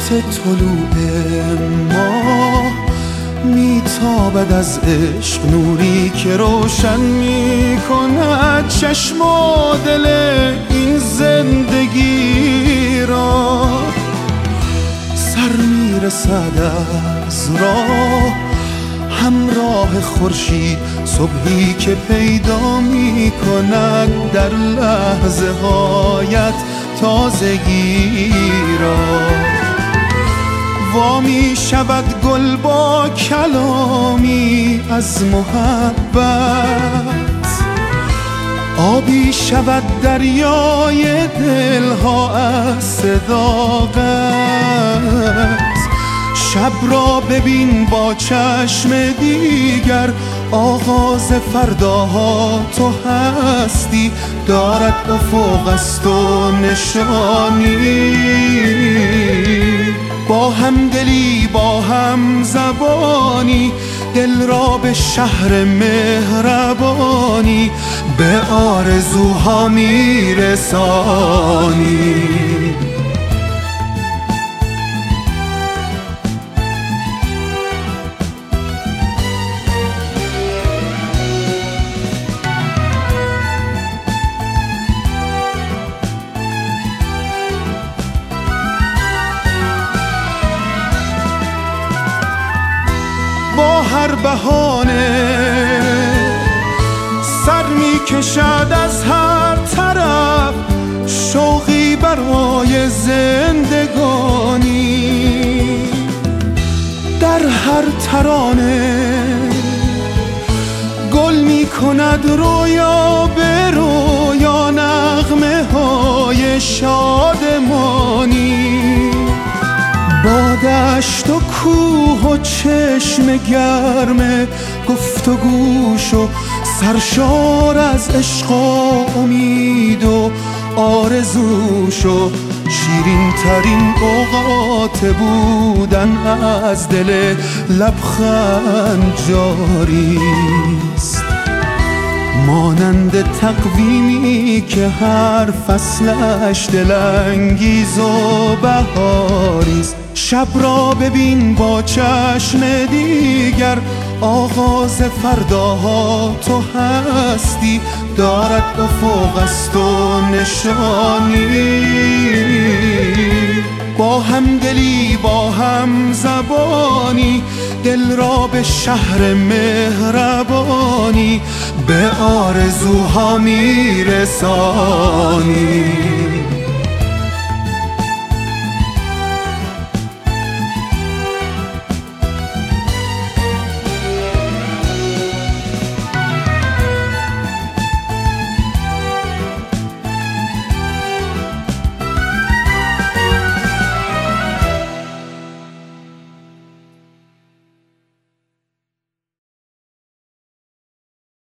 طلوع ماه میتابد از عشق نوری که روشن میکند چشم و دل این زندگی را. سر میرسد از راه همراه خورشید، صبحی که پیدا میکند در لحظه هایت تازگی را. وامی شود گل با کلامی از محبت، آبی شود دریای دلها از صداقت. شب را ببین با چشم دیگر، آغاز فرداها تو هستی، دارد افق است و نشانی. با هم دلی با هم زبانی، دل را به شهر مهربانی به آرزوها میرسانی. با هر بهانه سر میکشد از هر طرف، شوقی برای زندگانی. در هر ترانه گل میکند رویا به رویا نغمه های شادمانی. با دشت و کوه و چشم گرم گفتگوش و سرشار از عشق و امید و آرزوش و شیرین ترین اوقات بودن از دل لبخند جاریست. مانند تقویمی که هر فصلش دلانگیز و بهاریست. شب را ببین با چشم دیگر، آغاز فرداها تو هستی، دارد افق است و نشانی. با هم دلی با هم زبانی، دل را به شهر مهربانی به آرزوها میرسانی.